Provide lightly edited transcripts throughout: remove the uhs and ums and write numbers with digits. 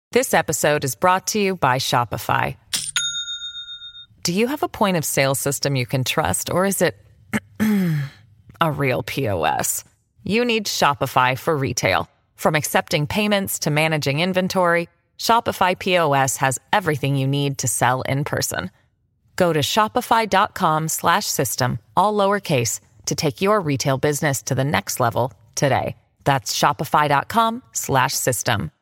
This episode is brought to you by Shopify. Do you have a point of sale system you can trust, or is it a real POS? You need Shopify for retail. From accepting payments to managing inventory, Shopify POS has everything you need to sell in person. Go to shopify.com/system, all lowercase, to take your retail business to the next level today. That's shopify.com/system.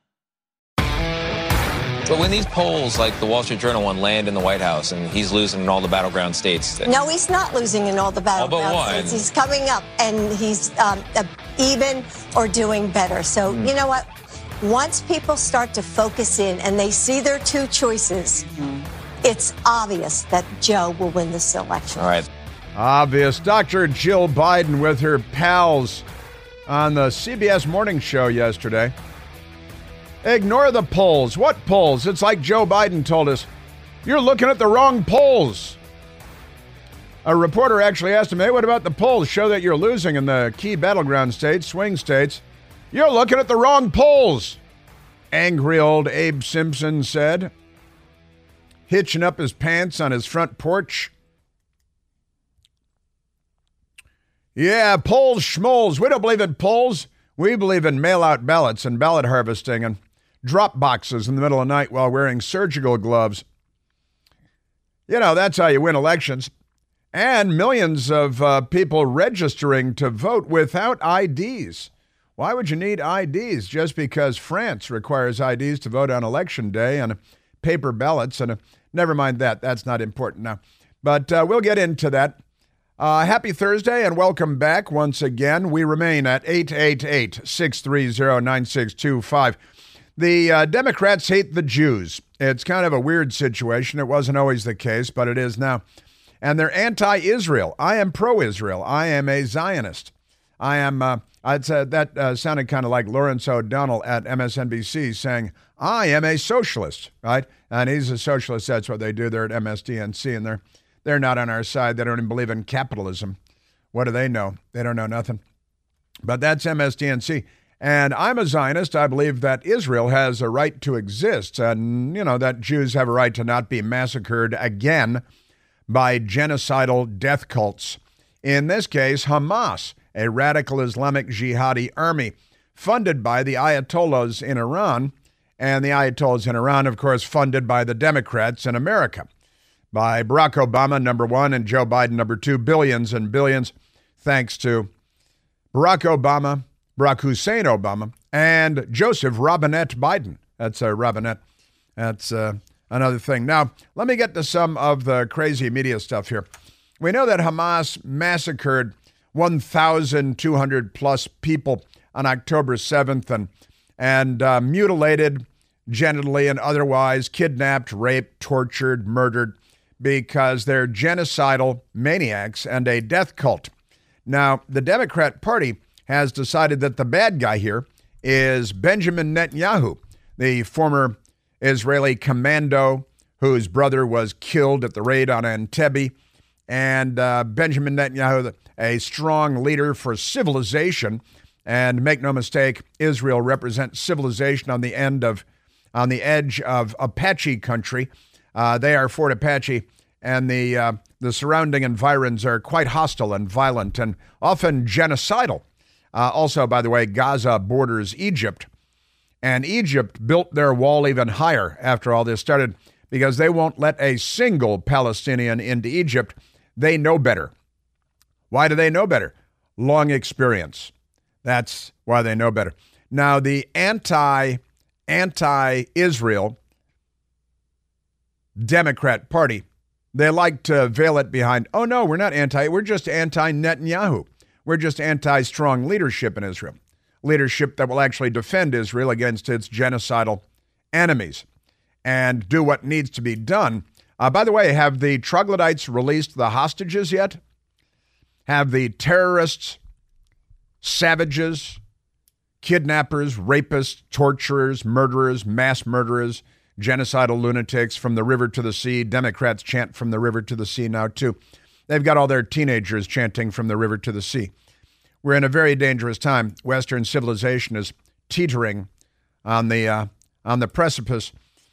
But when these polls, like the Wall Street Journal one, land in the White House and he's losing in all the battleground states. No, he's not losing in all the battleground states. He's coming up and he's even or doing better. So, you know what? Once people start to focus in and they see their two choices, it's obvious that Joe will win this election. All right. Obvious. Dr. Jill Biden with her pals on the CBS Morning Show yesterday. Ignore the polls. What polls? It's like Joe Biden told us, you're looking at the wrong polls. A reporter actually asked him, hey, what about the polls? Show that you're losing in the key battleground states, swing states. You're looking at the wrong polls. Angry old Abe Simpson said, hitching up his pants on his front porch. Yeah, polls, schmoles. We don't believe in polls. We believe in mail-out ballots and ballot harvesting and drop boxes in the middle of the night while wearing surgical gloves. You know, that's how you win elections. And millions of people registering to vote without IDs. Why would you need IDs? Just because France requires IDs to vote on election day and paper ballots. And never mind that. That's not important now. But we'll get into that. Happy Thursday and welcome back once again. We remain at 888-630-9625. The Democrats hate the Jews. It's kind of a weird situation. It wasn't always the case, but it is now. And they're anti-Israel. I am pro-Israel. I am a Zionist. I am, I'd say that sounded kind of like Lawrence O'Donnell at MSNBC saying, I am a socialist, right? And he's a socialist. That's what they do. They're at MSDNC, and they're not on our side. They don't even believe in capitalism. What do they know? They don't know nothing. But that's MSDNC. And I'm a Zionist. I believe that Israel has a right to exist and, that Jews have a right to not be massacred again by genocidal death cults. In this case, Hamas, a radical Islamic jihadi army funded by the Ayatollahs in Iran. And the Ayatollahs in Iran, of course, funded by the Democrats in America. By Barack Obama, number one, and Joe Biden, number two, billions and billions, thanks to Barack Obama, Barack Hussein Obama, and Joseph Robinette Biden. That's Robinette. That's another thing. Now, let me get to some of the crazy media stuff here. We know that Hamas massacred 1,200 plus people on October 7th and mutilated genitally and otherwise, kidnapped, raped, tortured, murdered, because they're genocidal maniacs and a death cult. Now, the Democrat Party has decided that the bad guy here is Benjamin Netanyahu, the former Israeli commando whose brother was killed at the raid on Entebbe. And Benjamin Netanyahu, a strong leader for civilization. And make no mistake, Israel represents civilization on the edge of Apache country. They are Fort Apache, and the surrounding environs are quite hostile and violent and often genocidal. Also, by the way, Gaza borders Egypt, and Egypt built their wall even higher after all this started because they won't let a single Palestinian into Egypt. They know better. Why do they know better? Long experience. That's why they know better. Now, the anti-Israel Democrat Party, they like to veil it behind, oh no, we're not we're just anti-Netanyahu. We're just anti-strong leadership in Israel. Leadership that will actually defend Israel against its genocidal enemies and do what needs to be done. By the way, have the troglodytes released the hostages yet? Have the terrorists, savages, kidnappers, rapists, torturers, murderers, mass murderers, genocidal lunatics from the river to the sea? Democrats chant from the river to the sea now, too. They've got all their teenagers chanting from the river to the sea. We're in a very dangerous time. Western civilization is teetering on the on the precipice.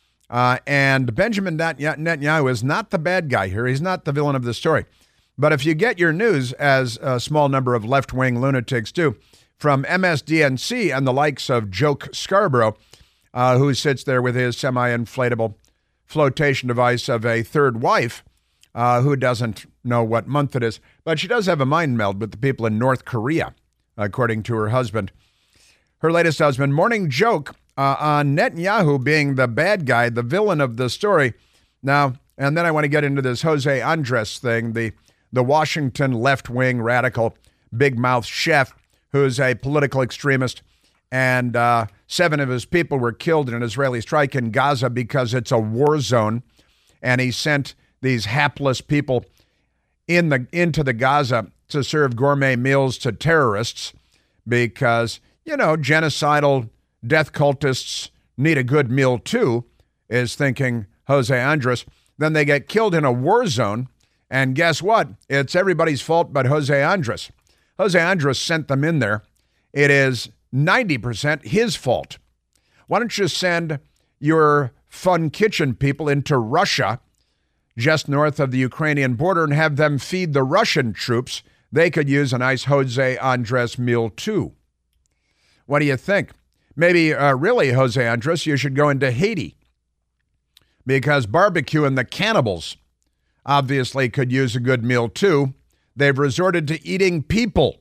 And Benjamin Netanyahu is not the bad guy here. He's not the villain of the story. But if you get your news, as a small number of left-wing lunatics do, from MSDNC and the likes of Joe Scarborough, who sits there with his semi-inflatable flotation device of a third wife, who doesn't know what month it is, but she does have a mind meld with the people in North Korea, according to her husband. Her latest husband, morning joke on Netanyahu being the bad guy, the villain of the story. Now, and then I want to get into this Jose Andres thing, the Washington left-wing radical big mouth chef who's a political extremist, and 7 of his people were killed in an Israeli strike in Gaza because it's a war zone, and he sent these hapless people into the Gaza to serve gourmet meals to terrorists because, genocidal death cultists need a good meal too, is thinking Jose Andres. Then they get killed in a war zone, and guess what? It's everybody's fault but Jose Andres. Jose Andres sent them in there. It is 90% his fault. Why don't you send your fun kitchen people into Russia, just north of the Ukrainian border, and have them feed the Russian troops? They could use a nice Jose Andres meal too. What do you think? Maybe really, Jose Andres, you should go into Haiti, because barbecue and the cannibals obviously could use a good meal too. They've resorted to eating people.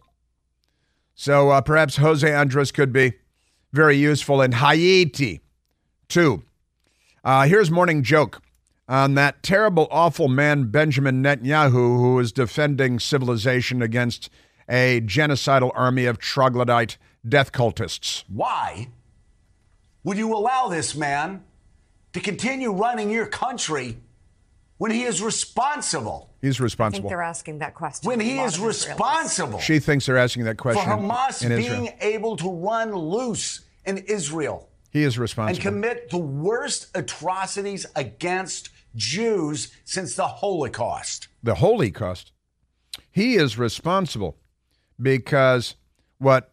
So perhaps Jose Andres could be very useful in Haiti too. Here's morning joke on that terrible, awful man, Benjamin Netanyahu, who is defending civilization against a genocidal army of troglodyte death cultists. Why would you allow this man to continue running your country when he is responsible? He's responsible. I think they're asking that question. When he is responsible. She thinks they're asking that question. For Hamas in being able to run loose in Israel. He is responsible. And commit the worst atrocities against Jews since the Holocaust. The Holocaust. He is responsible because they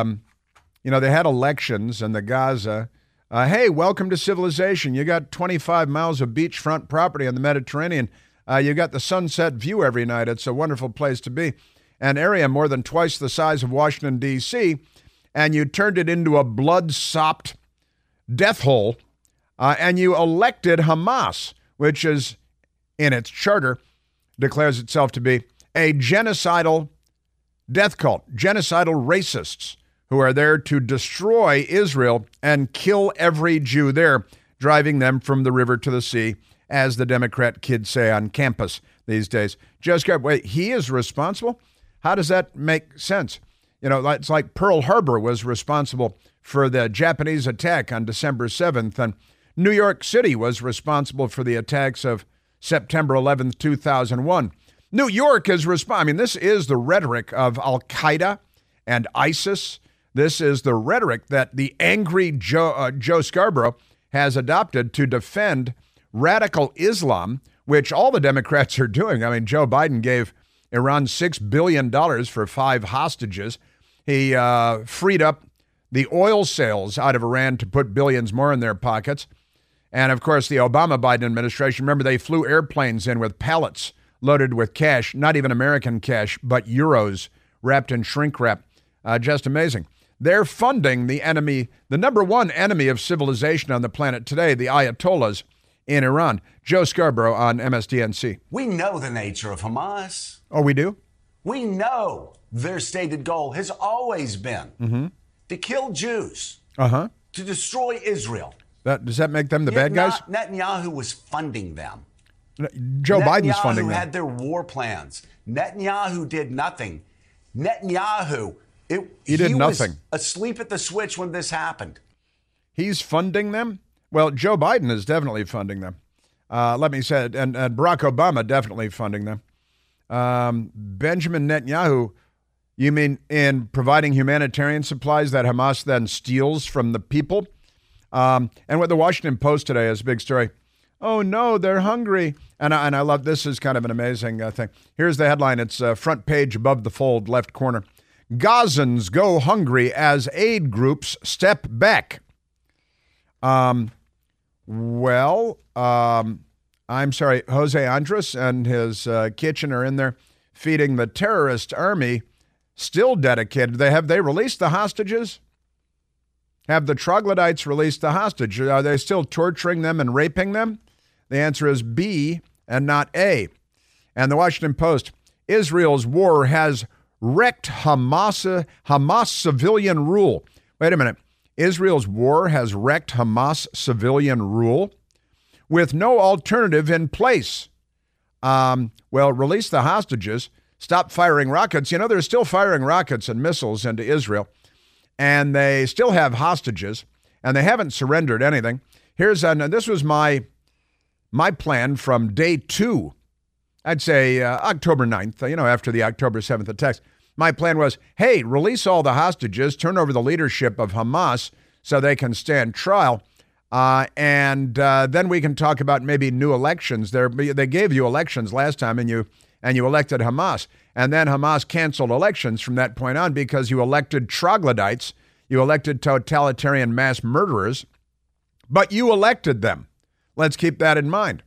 had elections in the Gaza. Hey, welcome to civilization. You got 25 miles of beachfront property on the Mediterranean. You got the sunset view every night. It's a wonderful place to be. An area more than twice the size of Washington, D.C., and you turned it into a blood-sopped death hole, and you elected Hamas, which is, in its charter, declares itself to be a genocidal death cult, genocidal racists who are there to destroy Israel and kill every Jew there, driving them from the river to the sea, as the Democrat kids say on campus these days. Wait, he is responsible? How does that make sense? It's like Pearl Harbor was responsible for the Japanese attack on December 7th, and New York City was responsible for the attacks of September 11th, 2001. New York is responsible. This is the rhetoric of Al-Qaeda and ISIS. This is the rhetoric that the angry Joe Scarborough has adopted to defend radical Islam, which all the Democrats are doing. Joe Biden gave Iran $6 billion for 5 hostages. He freed up the oil sales out of Iran to put billions more in their pockets. And, of course, the Obama-Biden administration, remember, they flew airplanes in with pallets loaded with cash, not even American cash, but euros wrapped in shrink wrap. Just amazing. They're funding the enemy, the number one enemy of civilization on the planet today, the Ayatollahs in Iran. Joe Scarborough on MSDNC. We know the nature of Hamas. Oh, we do? We know their stated goal has always been to kill Jews, to destroy Israel. Does that make them the bad guys? Netanyahu was funding them. Joe Biden's funding them. Netanyahu had their war plans. Netanyahu did nothing. Netanyahu, he did nothing. Was asleep at the switch when this happened. He's funding them? Well, Joe Biden is definitely funding them. Let me say it. And Barack Obama definitely funding them. Benjamin Netanyahu, you mean in providing humanitarian supplies that Hamas then steals from the people? And what the Washington Post today is a big story. Oh, no, they're hungry. And I love this is kind of an amazing thing. Here's the headline. It's front page above the fold, left corner. Gazans go hungry as aid groups step back. I'm sorry, Jose Andres and his kitchen are in there feeding the terrorist army, still dedicated. Have they released the hostages? Have the troglodytes released the hostages? Are they still torturing them and raping them? The answer is B and not A. And the Washington Post, Israel's war has wrecked Hamas civilian rule. Wait a minute. Israel's war has wrecked Hamas civilian rule with no alternative in place. Release the hostages, stop firing rockets. You know, they're still firing rockets and missiles into Israel, and they still have hostages, and they haven't surrendered anything. This was my plan from day 2. I'd say October 9th, after the October 7th attacks. My plan was, hey, release all the hostages, turn over the leadership of Hamas so they can stand trial, and then we can talk about maybe new elections. They gave you elections last time, and you elected Hamas. And then Hamas canceled elections from that point on because you elected troglodytes, you elected totalitarian mass murderers, but you elected them. Let's keep that in mind.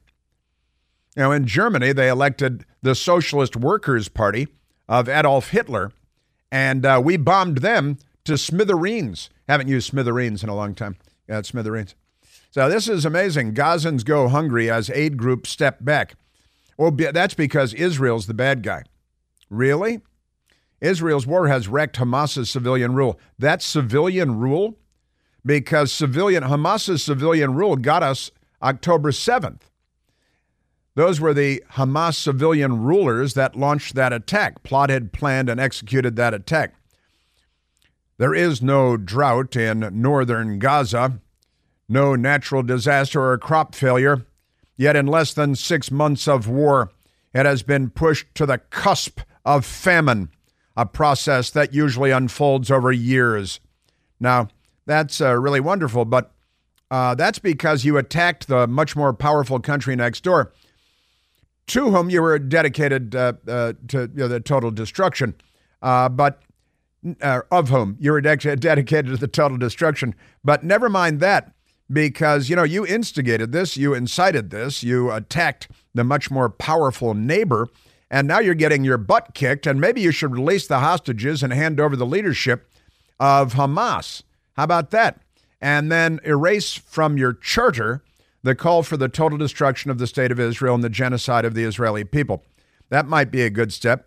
In Germany, they elected the Socialist Workers' Party of Adolf Hitler, and we bombed them to smithereens. Haven't used smithereens in a long time. Yeah, it's smithereens. So this is amazing. Gazans go hungry as aid groups step back. Well, that's because Israel's the bad guy. Really? Israel's war has wrecked Hamas's civilian rule. That's civilian rule? Because Hamas's civilian rule got us October 7th. Those were the Hamas civilian rulers that launched that attack, plotted, planned, and executed that attack. There is no drought in northern Gaza, no natural disaster or crop failure, yet in less than 6 months of war, it has been pushed to the cusp of famine, a process that usually unfolds over years. Now, that's really wonderful, but that's because you attacked the much more powerful country next door, to whom you were dedicated to the total destruction, of whom you were dedicated to the total destruction. But never mind that, because, you instigated this, you incited this, you attacked the much more powerful neighbor, and now you're getting your butt kicked, and maybe you should release the hostages and hand over the leadership of Hamas. How about that? And then erase from your charter the call for the total destruction of the state of Israel and the genocide of the Israeli people. That might be a good step.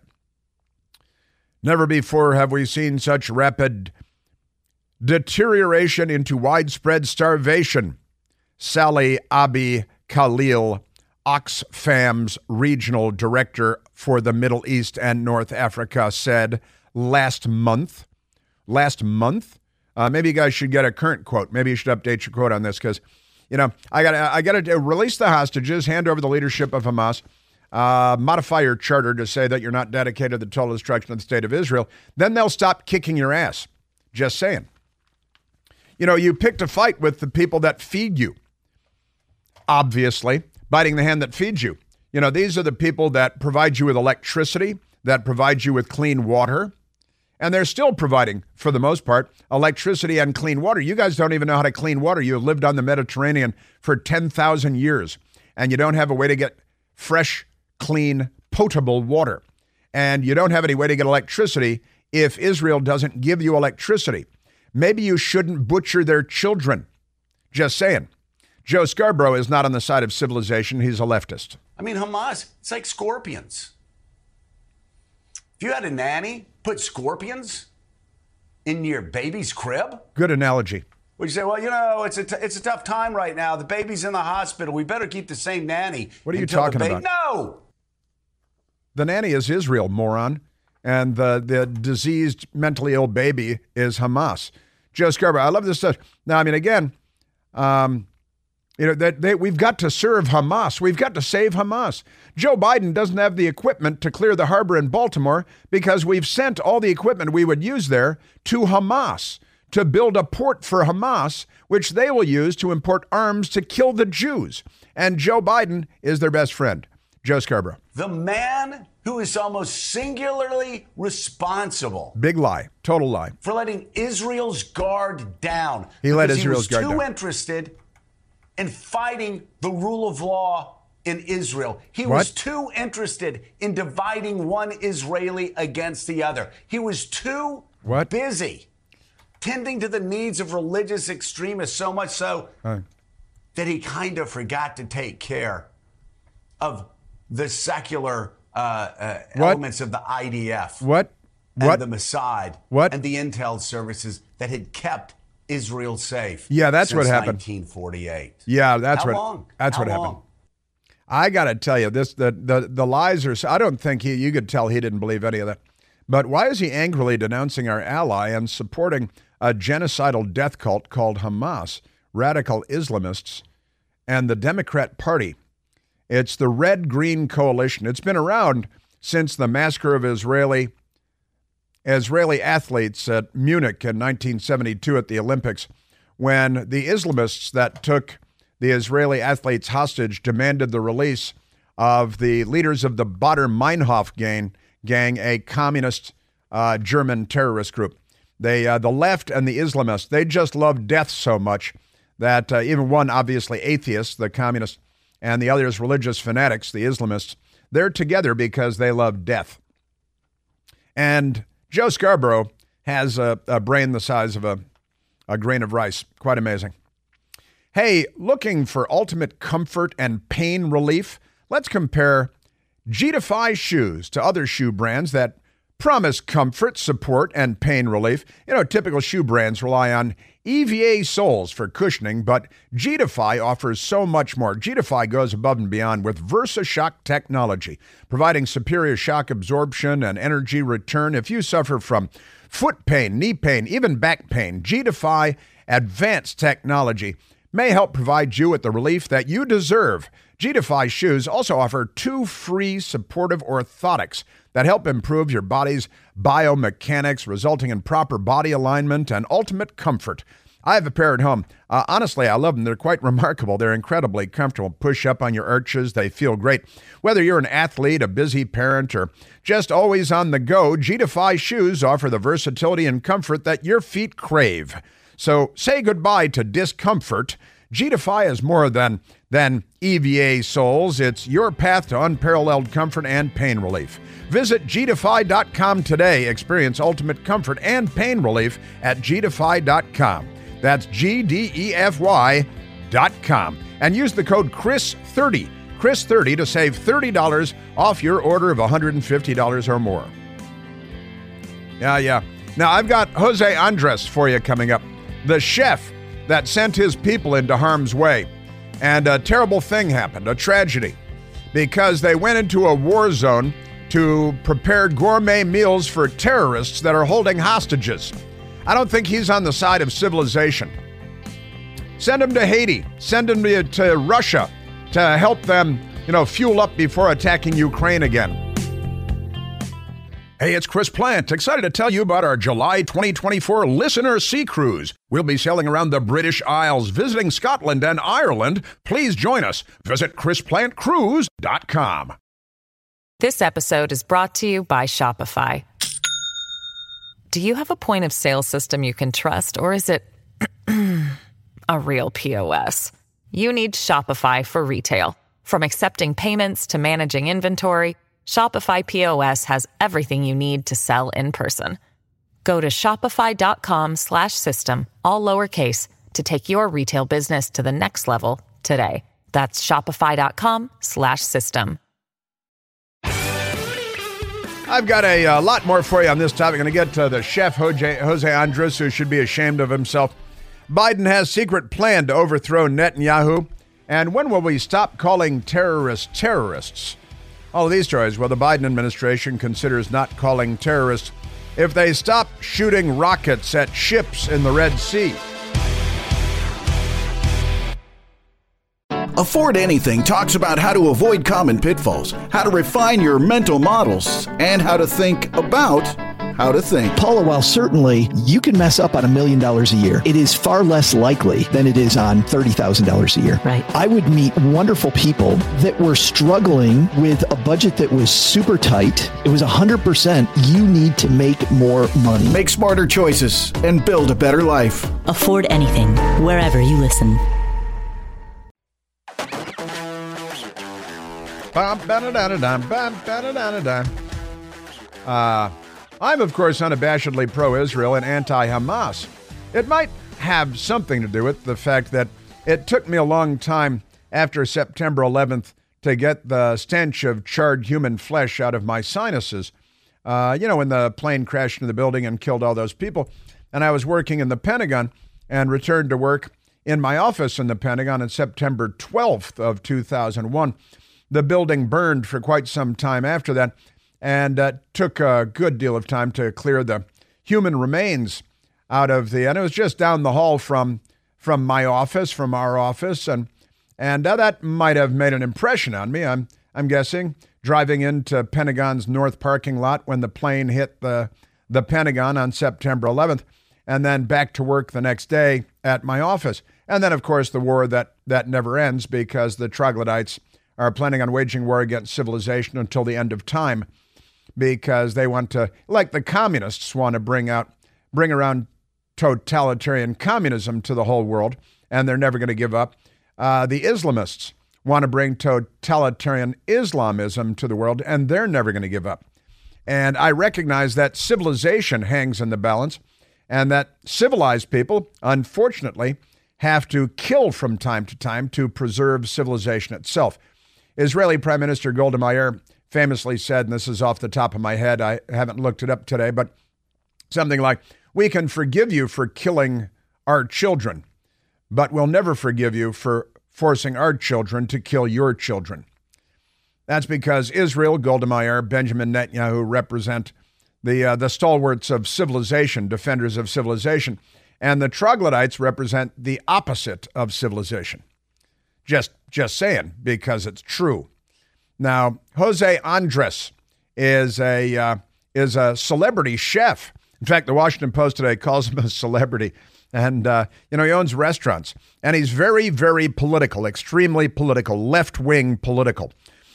Never before have we seen such rapid deterioration into widespread starvation, Sally Abi Khalil, Oxfam's regional director for the Middle East and North Africa, said last month. Maybe you guys should get a current quote. Maybe you should update your quote on this, because I got to release the hostages, hand over the leadership of Hamas, modify your charter to say that you're not dedicated to the total destruction of the state of Israel. Then they'll stop kicking your ass. Just saying. You picked a fight with the people that feed you. Obviously, biting the hand that feeds you. These are the people that provide you with electricity, that provide you with clean water. And they're still providing, for the most part, electricity and clean water. You guys don't even know how to clean water. You have lived on the Mediterranean for 10,000 years, and you don't have a way to get fresh, clean, potable water. And you don't have any way to get electricity if Israel doesn't give you electricity. Maybe you shouldn't butcher their children. Just saying. Joe Scarborough is not on the side of civilization. He's a leftist. Hamas, it's like scorpions. If you had a nanny, put scorpions in your baby's crib? Good analogy. Would you say, well, it's a tough time right now. The baby's in the hospital. We better keep the same nanny. What are you talking about? No! The nanny is Israel, moron. And the diseased, mentally ill baby is Hamas. Joe Scarborough, I love this stuff. Now, again, we've got to serve Hamas. We've got to save Hamas. Joe Biden doesn't have the equipment to clear the harbor in Baltimore because we've sent all the equipment we would use there to Hamas to build a port for Hamas, which they will use to import arms to kill the Jews. And Joe Biden is their best friend. Joe Scarborough. The man who is almost singularly responsible. Big lie. Total lie. For letting Israel's guard down. He let Israel's guard down. down. He was too interested in fighting the rule of law in Israel. He What? was too interested in dividing one Israeli against the other. He was too busy tending to the needs of religious extremists, so much so that he kind of forgot to take care of the secular elements of the IDF. And the Mossad. And the intel services that had kept Israel safe. Yeah, that's since what happened. 1948. Yeah, that's How what long? That's How what long? happened. I got to tell you, the lies are. I don't think you could tell he didn't believe any of that. But why is he angrily denouncing our ally and supporting a genocidal death cult called Hamas, radical Islamists, and the Democrat Party? It's the Red-Green Coalition. It's been around since the massacre of Israeli athletes at Munich in 1972 at the Olympics, when the Islamists that took the Israeli athletes hostage demanded the release of the leaders of the Baader-Meinhof gang, a communist German terrorist group. The left and the Islamists, they just love death so much that even one, obviously atheist, the communist, and the others religious fanatics, the Islamists, they're together because they love death. And Joe Scarborough has a brain the size of a grain of rice. Quite amazing. Hey, looking for ultimate comfort and pain relief? Let's compare G-Defy shoes to other shoe brands that promise comfort, support, and pain relief. You know, typical shoe brands rely on EVA soles for cushioning, but G-Defy offers so much more. G-Defy goes above and beyond with VersaShock technology, providing superior shock absorption and energy return. If you suffer from foot pain, knee pain, even back pain, G-Defy advanced technology may help provide you with the relief that you deserve. G-Defy shoes also offer 2 free supportive orthotics that help improve your body's biomechanics, resulting in proper body alignment and ultimate comfort. I have a pair at home. Honestly, I love them. They're quite remarkable. They're incredibly comfortable. Push up on your arches. They feel great. Whether you're an athlete, a busy parent, or just always on the go, G-Defy shoes offer the versatility and comfort that your feet crave. So say goodbye to discomfort. G-Defy is more than EVA soles. It's your path to unparalleled comfort and pain relief. Visit gdefy.com today. Experience ultimate comfort and pain relief at gdefy.com. That's GDEFY.com. And use the code CHRIS30, CHRIS30 to save $30 off your order of $150 or more. Yeah. Now, I've got Jose Andres for you coming up. The chef that sent his people into harm's way. And a terrible thing happened, a tragedy, because they went into a war zone to prepare gourmet meals for terrorists that are holding hostages. I don't think he's on the side of civilization. Send him to Haiti. Send him to Russia to help them, fuel up before attacking Ukraine again. Hey, it's Chris Plant, excited to tell you about our July 2024 Listener Sea Cruise. We'll be sailing around the British Isles, visiting Scotland and Ireland. Please join us. Visit ChrisPlantCruise.com. This episode is brought to you by Shopify. Do you have a point of sale system you can trust, or is it a real POS? You need Shopify for retail. From accepting payments to managing inventory, Shopify POS has everything you need to sell in person. Go to shopify.com/system, all lowercase, to take your retail business to the next level today. That's shopify.com/system. I've got a lot more for you on this topic. I'm going to get to the chef, Jose Andres, who should be ashamed of himself. Biden has secret plan to overthrow Netanyahu. And when will we stop calling terrorists terrorists? All of these stories, well, the Biden administration considers not calling terrorists if they stop shooting rockets at ships in the Red Sea. Afford Anything talks about how to avoid common pitfalls, how to refine your mental models, and how to think about how to think. Paula, while certainly you can mess up on $1 million a year, it is far less likely than it is on $30,000 a year. Right. I would meet wonderful people that were struggling with a budget that was super tight. It was 100%. You need to make more money. Make smarter choices and build a better life. Afford anything, wherever you listen. I'm, of course, unabashedly pro-Israel and anti-Hamas. It might have something to do with the fact that it took me a long time after September 11th to get the stench of charred human flesh out of my sinuses. When the plane crashed into the building and killed all those people. And I was working in the Pentagon and returned to work in my office in the Pentagon on September 12th of 2001. The building burned for quite some time after that, and took a good deal of time to clear the human remains out of and it was just down the hall from my office, from our office, and that might have made an impression on me. I'm guessing, driving into Pentagon's north parking lot when the plane hit the Pentagon on September 11th, and then back to work the next day at my office. And then, of course, the war that never ends, because the troglodytes are planning on waging war against civilization until the end of time, because they want to, like the communists, want to bring around totalitarian communism to the whole world, and they're never going to give up. The Islamists want to bring totalitarian Islamism to the world, and they're never going to give up. And I recognize that civilization hangs in the balance, and that civilized people, unfortunately, have to kill from time to time to preserve civilization itself. Israeli Prime Minister Golda Meir famously said, and this is off the top of my head, I haven't looked it up today, but something like, "We can forgive you for killing our children, but we'll never forgive you for forcing our children to kill your children." That's because Israel, Golda Meir, Benjamin Netanyahu represent the stalwarts of civilization, defenders of civilization, and the troglodytes represent the opposite of civilization. Just saying, because it's true. Now, Jose Andres is a celebrity chef. In fact, the Washington Post today calls him a celebrity. And, he owns restaurants. And he's very, very political, extremely political, left-wing political.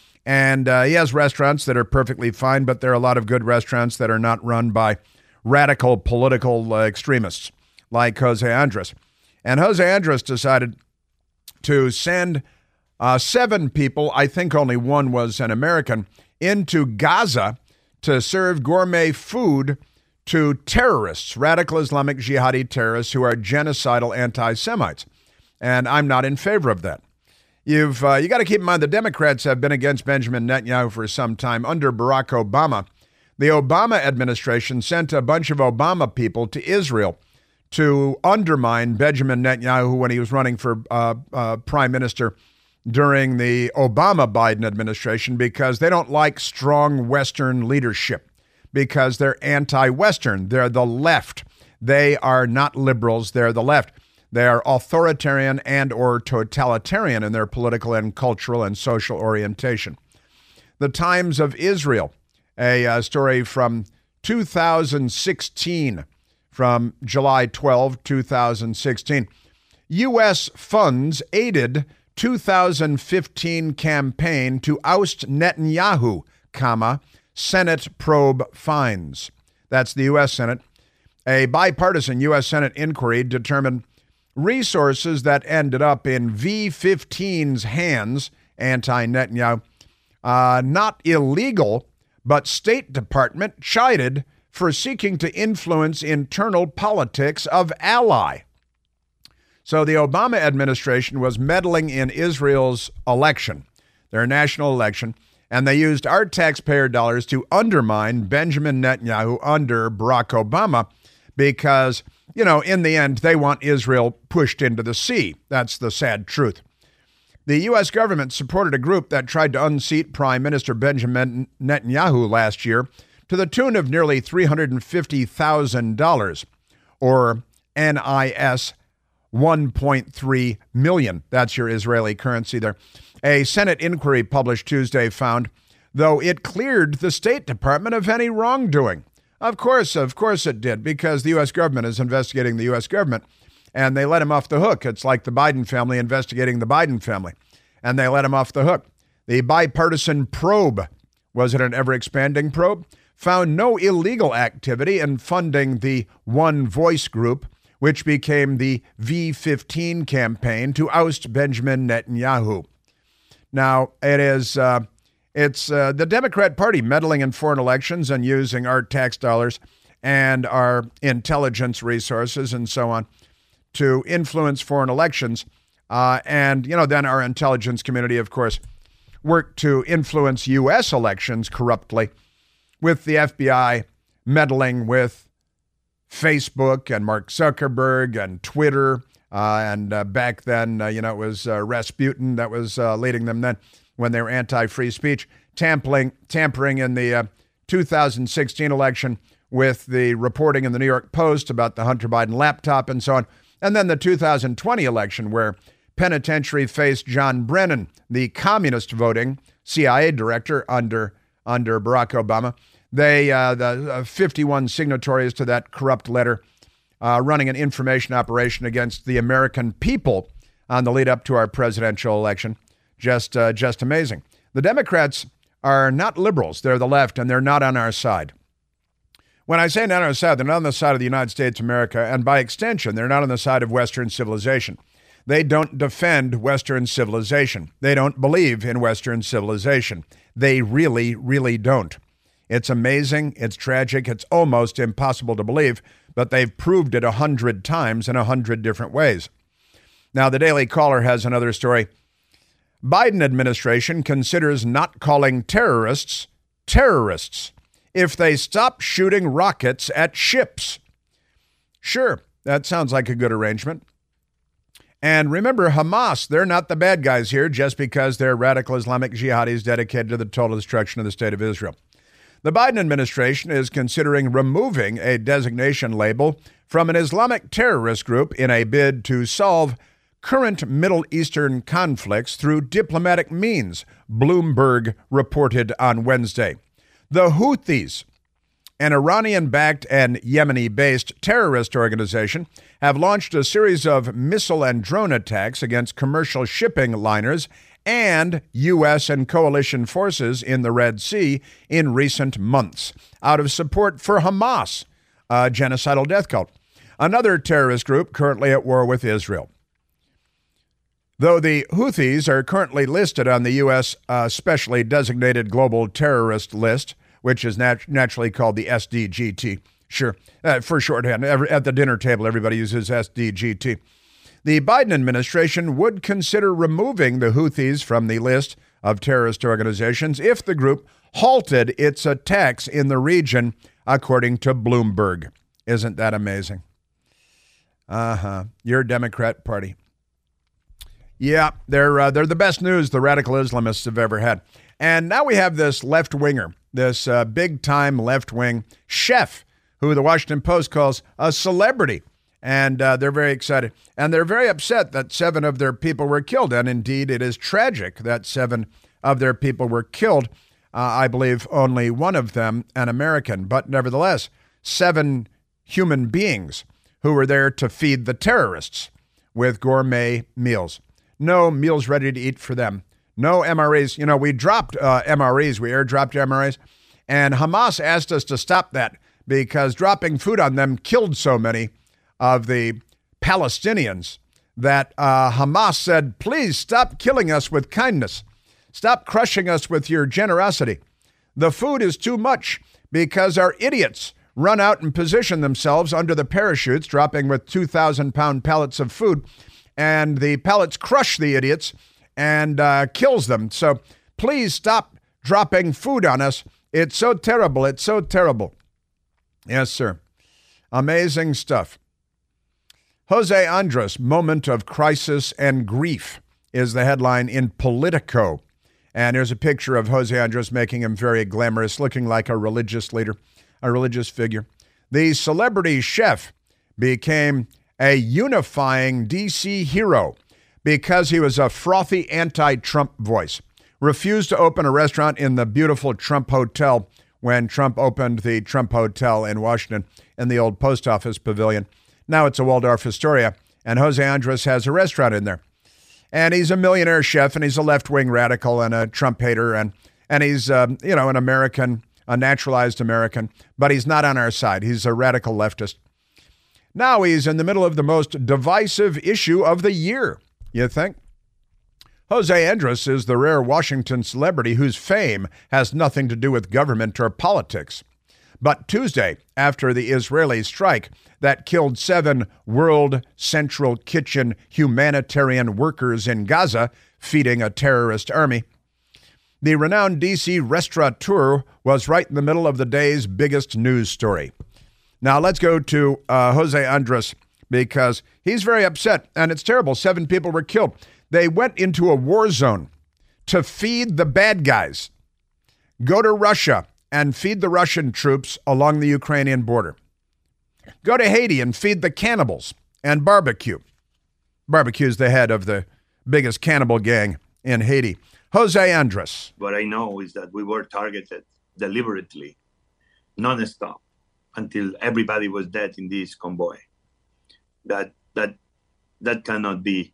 And he has restaurants that are perfectly fine, but there are a lot of good restaurants that are not run by radical political extremists like Jose Andres. And Jose Andres decided to send 7 people, I think only one was an American, into Gaza to serve gourmet food to terrorists, radical Islamic jihadi terrorists who are genocidal anti-Semites. And I'm not in favor of that. You got to keep in mind the Democrats have been against Benjamin Netanyahu for some time. Under Barack Obama, the Obama administration sent a bunch of Obama people to Israel to undermine Benjamin Netanyahu when he was running for prime minister during the Obama-Biden administration, because they don't like strong Western leadership, because they're anti-Western. They're the left. They are not liberals. They're the left. They are authoritarian and or totalitarian in their political and cultural and social orientation. The Times of Israel, a story from 2016, from July 12, 2016. U.S. funds aided 2015 campaign to oust Netanyahu, Senate probe finds. That's the U.S. Senate. A bipartisan U.S. Senate inquiry determined resources that ended up in V-15's hands, anti-Netanyahu, not illegal, but State Department chided for seeking to influence internal politics of ally. So the Obama administration was meddling in Israel's election, their national election, and they used our taxpayer dollars to undermine Benjamin Netanyahu under Barack Obama because, in the end, they want Israel pushed into the sea. That's the sad truth. The U.S. government supported a group that tried to unseat Prime Minister Benjamin Netanyahu last year to the tune of nearly $350,000, or NIS 1.3 million. That's your Israeli currency there. A Senate inquiry published Tuesday found, though it cleared the State Department of any wrongdoing, Of course it did, because the U.S. government is investigating the U.S. government, and they let him off the hook. It's like the Biden family investigating the Biden family, and they let him off the hook. The bipartisan probe, was it an ever-expanding probe, found no illegal activity in funding the One Voice group, which became the V15 campaign to oust Benjamin Netanyahu. Now, it's the Democrat Party meddling in foreign elections and using our tax dollars and our intelligence resources and so on to influence foreign elections. And then our intelligence community, of course, worked to influence U.S. elections corruptly, with the FBI meddling with Facebook and Mark Zuckerberg and Twitter. And back then, it was Rasputin that was leading them then when they were anti-free speech, tampering in the 2016 election with the reporting in the New York Post about the Hunter Biden laptop and so on. And then the 2020 election, where penitentiary faced John Brennan, the communist voting CIA director under Barack Obama. They, the 51 signatories to that corrupt letter, running an information operation against the American people on the lead up to our presidential election. Just amazing. The Democrats are not liberals. They're the left, and they're not on our side. When I say not on our side, they're not on the side of the United States of America, and by extension, they're not on the side of Western civilization. They don't defend Western civilization. They don't believe in Western civilization. They really, really don't. It's amazing. It's tragic. It's almost impossible to believe, but they've proved it 100 times in 100 different ways. Now, the Daily Caller has another story. Biden administration considers not calling terrorists terrorists if they stop shooting rockets at ships. Sure, that sounds like a good arrangement. And remember, Hamas, they're not the bad guys here just because they're radical Islamic jihadis dedicated to the total destruction of the state of Israel. The Biden administration is considering removing a designation label from an Islamic terrorist group in a bid to solve current Middle Eastern conflicts through diplomatic means, Bloomberg reported on Wednesday. The Houthis, an Iranian-backed and Yemeni-based terrorist organization, have launched a series of missile and drone attacks against commercial shipping liners and U.S. and coalition forces in the Red Sea in recent months, out of support for Hamas, a genocidal death cult, another terrorist group currently at war with Israel. Though the Houthis are currently listed on the U.S. Specially Designated Global Terrorist List, which is naturally called the SDGT, sure, for shorthand. At the dinner table, everybody uses SDGT. The Biden administration would consider removing the Houthis from the list of terrorist organizations if the group halted its attacks in the region, according to Bloomberg. Isn't that amazing? Your Democrat Party. Yeah, they're the best news the radical Islamists have ever had. And now we have this left-winger, this big-time left-wing chef, who the Washington Post calls a celebrity. And they're very excited. And they're very upset that 7 of their people were killed. And indeed, it is tragic that 7 of their people were killed. I believe only one of them an American. But nevertheless, 7 human beings who were there to feed the terrorists with gourmet meals. No meals ready to eat for them. No MREs. You know, we dropped MREs. We airdropped MREs. And Hamas asked us to stop that because dropping food on them killed so many of the Palestinians that Hamas said, please stop killing us with kindness. Stop crushing us with your generosity. The food is too much because our idiots run out and position themselves under the parachutes, dropping with 2,000-pound pallets of food, and the pallets crush the idiots and kills them. So please stop dropping food on us. It's so terrible. It's so terrible. Yes, sir. Amazing stuff. Jose Andres, moment of crisis and grief, is the headline in Politico. And here's a picture of Jose Andres making him very glamorous, looking like a religious leader, a religious figure. The celebrity chef became a unifying D.C. hero because he was a frothy anti-Trump voice, refused to open a restaurant in the beautiful Trump Hotel when Trump opened the Trump Hotel in Washington in the old post office pavilion. Now it's a Waldorf Astoria, and Jose Andres has a restaurant in there. And he's a millionaire chef, and he's a left-wing radical and a Trump hater, and he's, an American, a naturalized American, but he's not on our side. He's a radical leftist. Now he's in the middle of the most divisive issue of the year, you think? Jose Andres is the rare Washington celebrity whose fame has nothing to do with government or politics. But Tuesday, after the Israeli strike that killed 7 World Central Kitchen humanitarian workers in Gaza, feeding a terrorist army, the renowned D.C. restaurateur was right in the middle of the day's biggest news story. Now let's go to Jose Andres, because he's very upset, and it's terrible. 7 people were killed. They went into a war zone to feed the bad guys. Go to Russia and feed the Russian troops along the Ukrainian border. Go to Haiti and feed the cannibals and barbecue. Barbecue is the head of the biggest cannibal gang in Haiti. Jose Andres. What I know is that we were targeted deliberately, non-stop, until everybody was dead in this convoy. That cannot be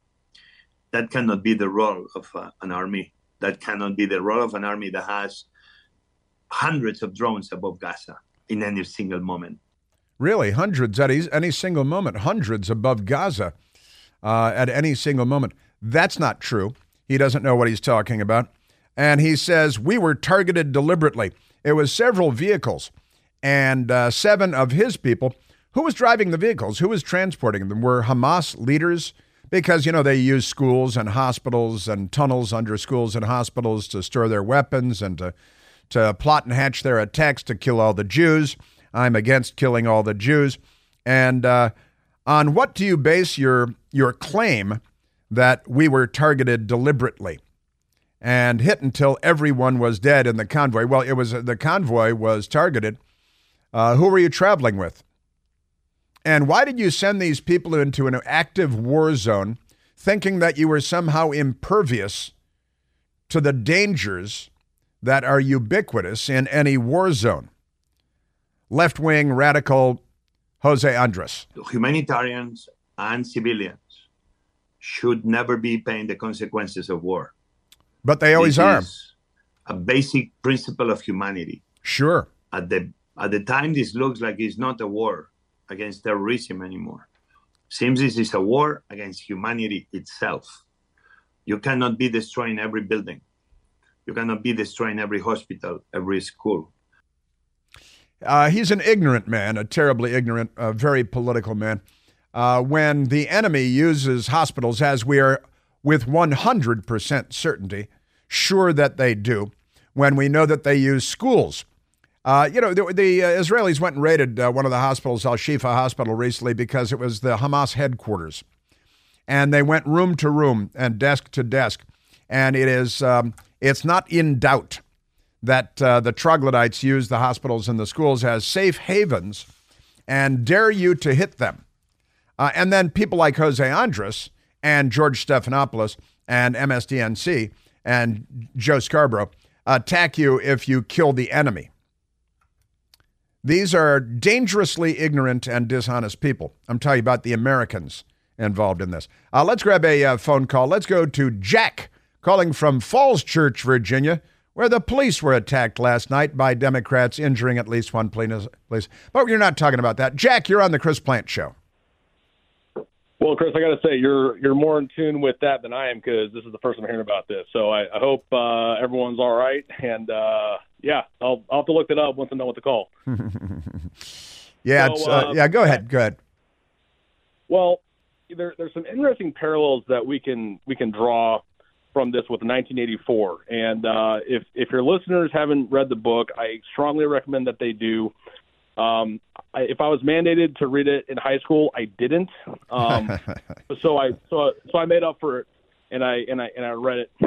the role of an army. That cannot be the role of an army that has hundreds of drones above Gaza in any single moment. Really? Hundreds at any single moment. Hundreds above Gaza at any single moment. That's not true. He doesn't know what he's talking about. And he says, we were targeted deliberately. It was several vehicles, and 7 of his people. Who was driving the vehicles? Who was transporting them? Were Hamas leaders? Because, they use schools and hospitals and tunnels under schools and hospitals to store their weapons and to plot and hatch their attacks to kill all the Jews. I'm against killing all the Jews. And on what do you base your claim that we were targeted deliberately and hit until everyone was dead in the convoy? Well, the convoy was targeted. Who were you traveling with? And why did you send these people into an active war zone thinking that you were somehow impervious to the dangers that are ubiquitous in any war zone? Left-wing radical Jose Andres. Humanitarians and civilians should never be paying the consequences of war. But they always are. This is a basic principle of humanity. Sure. At the time, this looks like it's not a war against terrorism anymore. Seems this is a war against humanity itself. You cannot be destroying every building. You cannot be destroying every hospital, every school. He's an ignorant man, a terribly ignorant, very political man. When the enemy uses hospitals, as we are with 100% certainty sure that they do, when we know that they use schools. The Israelis went and raided one of the hospitals, Al-Shifa Hospital, recently because it was the Hamas headquarters. And they went room to room and desk to desk. And it's not in doubt that the troglodytes use the hospitals and the schools as safe havens and dare you to hit them. And then people like Jose Andres and George Stephanopoulos and MSDNC and Joe Scarborough attack you if you kill the enemy. These are dangerously ignorant and dishonest people. I'm talking about the Americans involved in this. Let's grab a phone call. Let's go to Jack, calling from Falls Church, Virginia, where the police were attacked last night by Democrats, injuring at least one police. But you're not talking about that. Jack, you're on the Chris Plante Show. Well, Chris, I got to say, you're more in tune with that than I am, because this is the first I'm hearing about this. So I hope everyone's all right. And, I'll have to look it up once I know what to call. Go ahead. Well, there's some interesting parallels that we can draw from this with 1984. And if your listeners haven't read the book, I strongly recommend that they do. If I was mandated to read it in high school, I didn't. So I made up for it, and I read it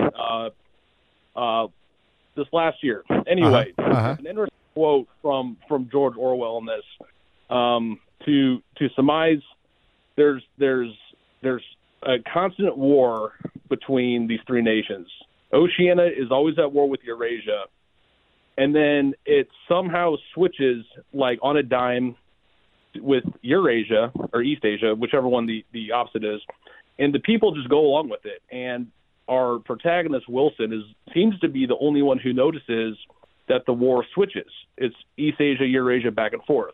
this last year. Anyway, an interesting quote from George Orwell in this. To surmise, there's a constant war between these three nations. Oceania is always at war with Eurasia. and then it somehow switches like on a dime with Eurasia or East Asia, whichever one the opposite is, and the people just go along with it. And our protagonist, Wilson, seems to be the only one who notices that the war switches. It's East Asia, Eurasia, back and forth.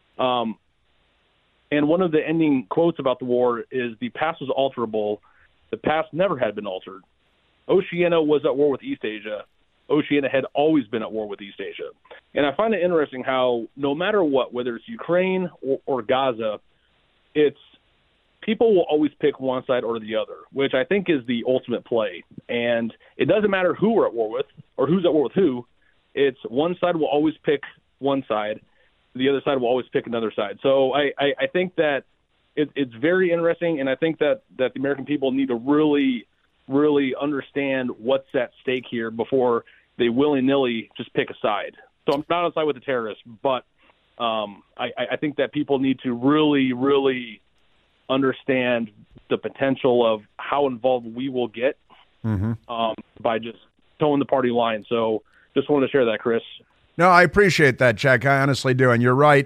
And one of the ending quotes about the war is, the past was alterable. The past never had been altered. Oceania was at war with East Asia. Oceania had always been at war with East Asia. And I find it interesting how no matter what, whether it's Ukraine or Gaza, it's people will always pick one side or the other, which I think is the ultimate play. And it doesn't matter who we're at war with or who's at war with who. It's one side will always pick one side. The other side will always pick another side. So I think that it's very interesting, and I think that the American people need to really, really understand what's at stake here before they willy-nilly just pick a side. So I'm not on side with the terrorists, but I think that people need to really, really understand the potential of how involved we will get by just towing the party line. So just wanted to share that, Chris. No, I appreciate that, Jack. I honestly do. And you're right.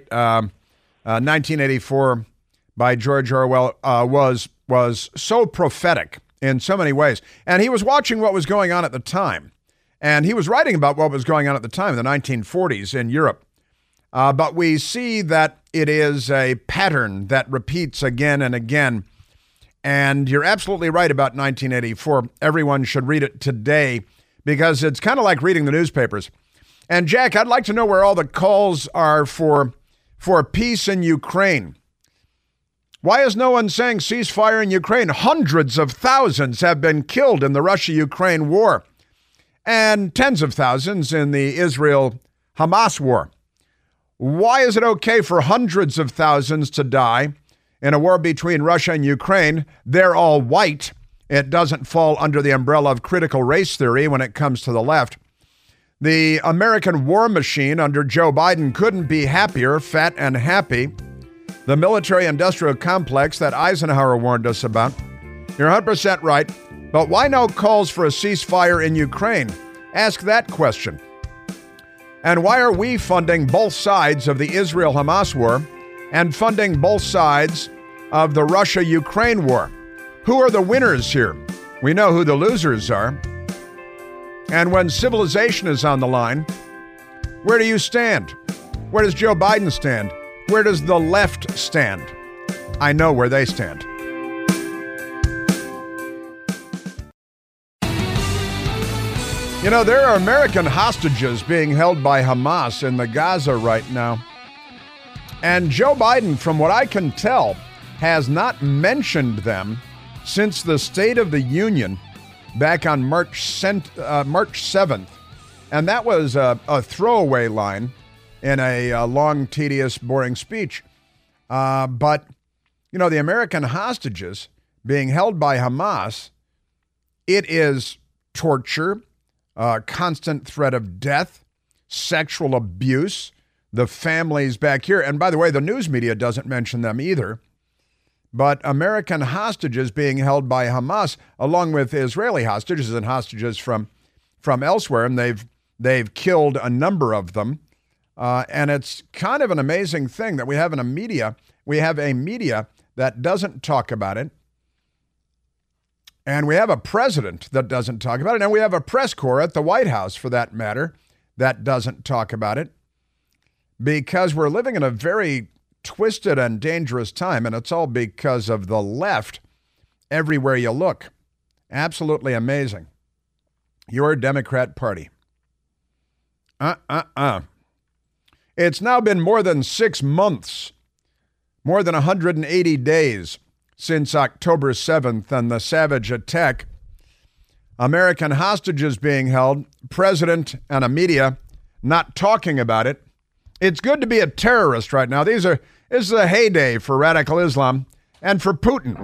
1984 by George Orwell was so prophetic in so many ways. And he was watching what was going on at the time. And he was writing about what was going on at the time in the 1940s in Europe. But we see that it is a pattern that repeats again and again. And you're absolutely right about 1984. Everyone should read it today because it's kind of like reading the newspapers. And Jack, I'd like to know where all the calls are for peace in Ukraine. Why is no one saying ceasefire in Ukraine? Hundreds of thousands have been killed in the Russia-Ukraine war, and tens of thousands in the Israel-Hamas war. Why is it okay for hundreds of thousands to die in a war between Russia and Ukraine? They're all white. It doesn't fall under the umbrella of critical race theory when it comes to the left. The American war machine under Joe Biden couldn't be happier, fat and happy. The military-industrial complex that Eisenhower warned us about. You're 100% right, but why no calls for a ceasefire in Ukraine? Ask that question. And why are we funding both sides of the Israel-Hamas war and funding both sides of the Russia-Ukraine war? Who are the winners here? We know who the losers are. And when civilization is on the line, where do you stand? Where does Joe Biden stand? Where does the left stand? I know where they stand. You know, there are American hostages being held by Hamas in the Gaza right now. And Joe Biden, from what I can tell, has not mentioned them since the State of the Union back on March 7th. And that was a throwaway line in a long, tedious, boring speech. But, you know, the American hostages being held by Hamas, it is torture, constant threat of death, sexual abuse, the families back here. And by the way, the news media doesn't mention them either. But American hostages being held by Hamas, along with Israeli hostages and hostages from elsewhere, and they've killed a number of them. And it's kind of an amazing thing that we have a media that doesn't talk about it. And we have a president that doesn't talk about it. And we have a press corps at the White House, for that matter, that doesn't talk about it. Because we're living in a very twisted and dangerous time, and it's all because of the left everywhere you look. Absolutely amazing. Your Democrat Party. It's now been more than 6 months, more than 180 days since October 7th and the savage attack. American hostages being held, president and a media not talking about it. It's good to be a terrorist right now. This is a heyday for radical Islam and for Putin.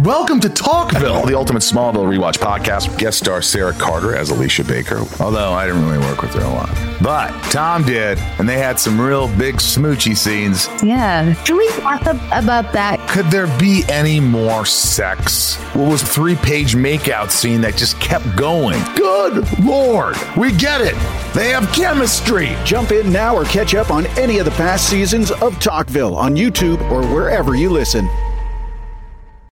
Welcome to Talkville, the ultimate Smallville rewatch podcast. Guest star Sarah Carter as Alicia Baker. Although I didn't really work with her a lot. But Tom did, and they had some real big smoochy scenes. Yeah. Can we talk about that? Could there be any more sex? What was a 3-page makeout scene that just kept going? Good Lord. We get it. They have chemistry. Jump in now or catch up on any of the past seasons of Talkville on YouTube or wherever you listen.